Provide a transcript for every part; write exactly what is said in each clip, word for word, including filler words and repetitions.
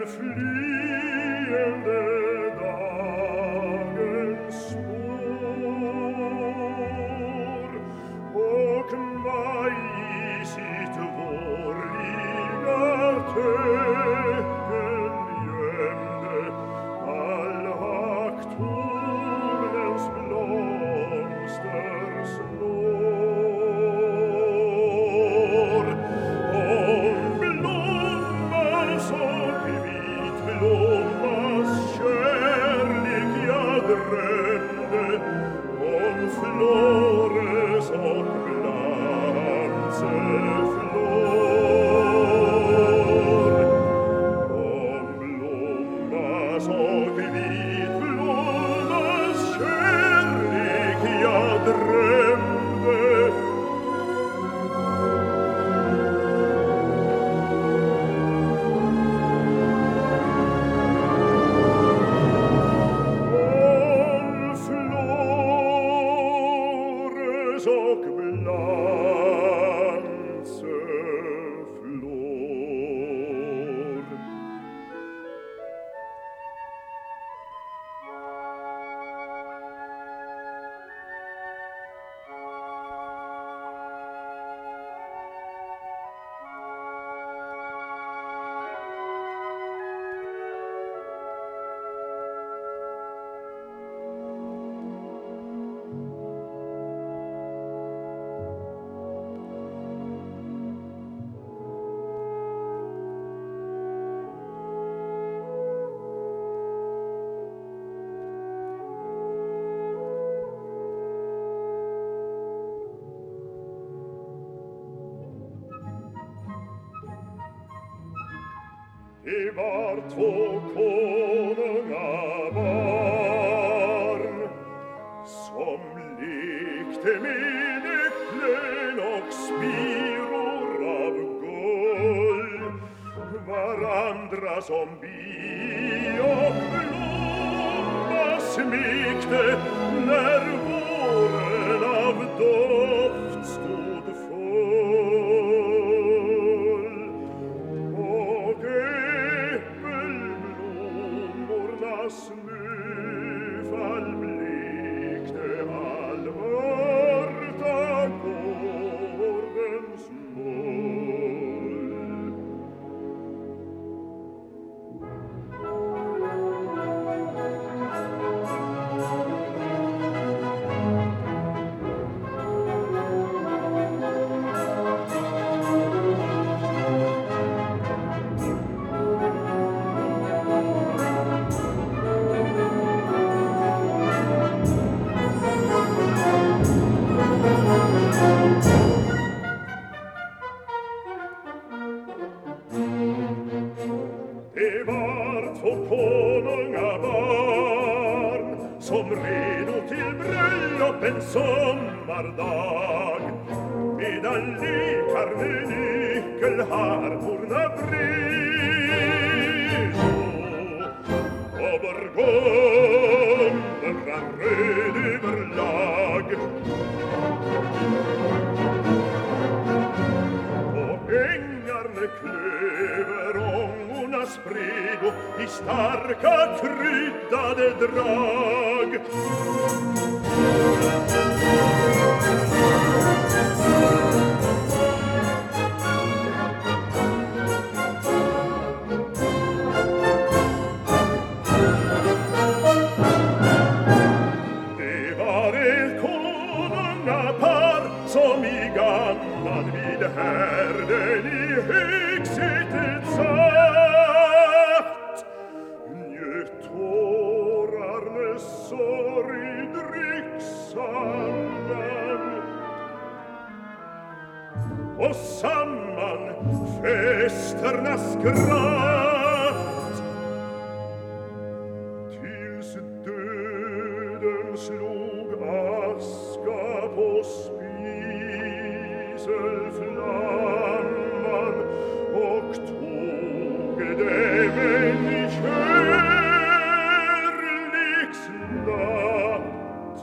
flyende dagens spår, och maj i sitt vårliga töcken gömde all haktornens blomstersnår. Om blommas och vitblommas kärlek jag drömde, om Flores och Blanseflor. Om blommas och vitblommas kärlek jag drömde, om Flores och Blanseflor. Det var två konungabarn som lekte med äpplen och spiror av guld, varandra som bi och blomma smekte när våren av doft stod full. Och äppelblommornas snöfall blekte all mörta gårdens mull. Det var två konungabarn som redo till bröllop en sommardag, medan lekar med nyckelharporna bredo och burgunderna röd överlag. Och ängarna klöverångorna sprego i starka kryddade drag. Det var ett konungapar som i gammal vid härden i högsätet satt, njöt tårarnas sorg dricksamman, och samman festernas skratt, tills döden slog aska på spiselflamman och tog dem en kärleksnatt.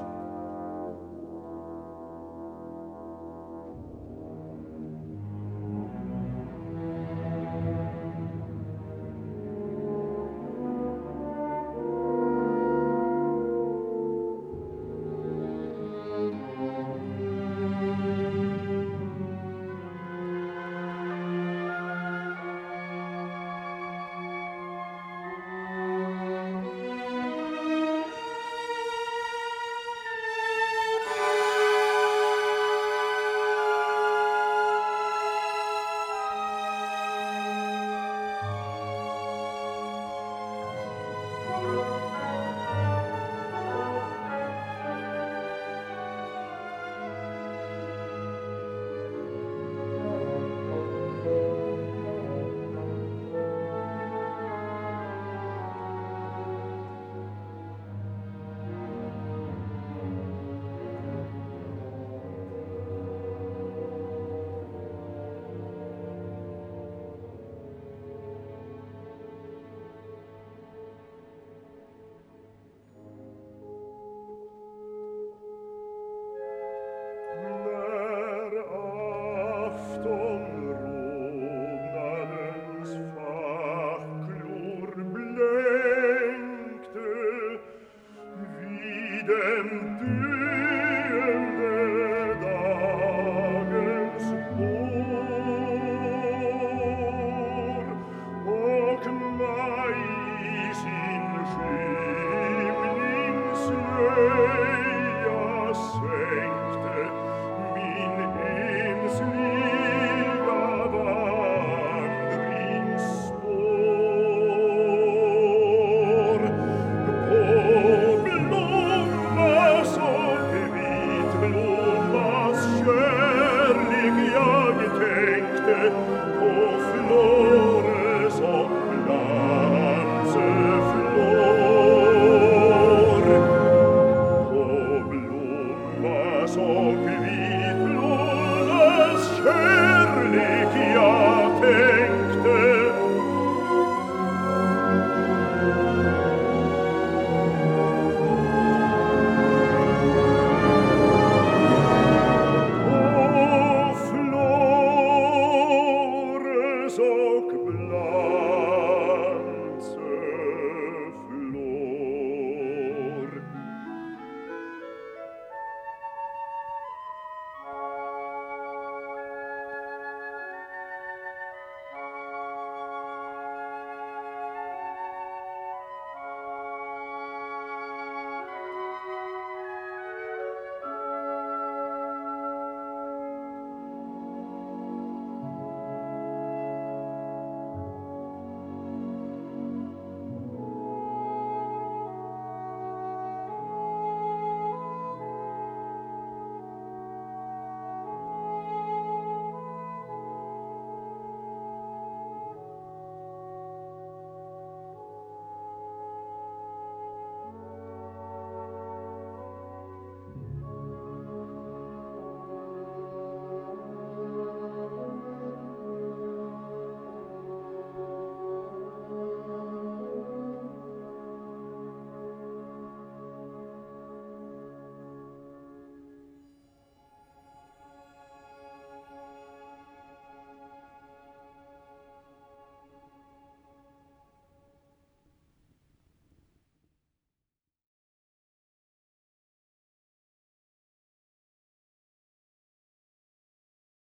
Dem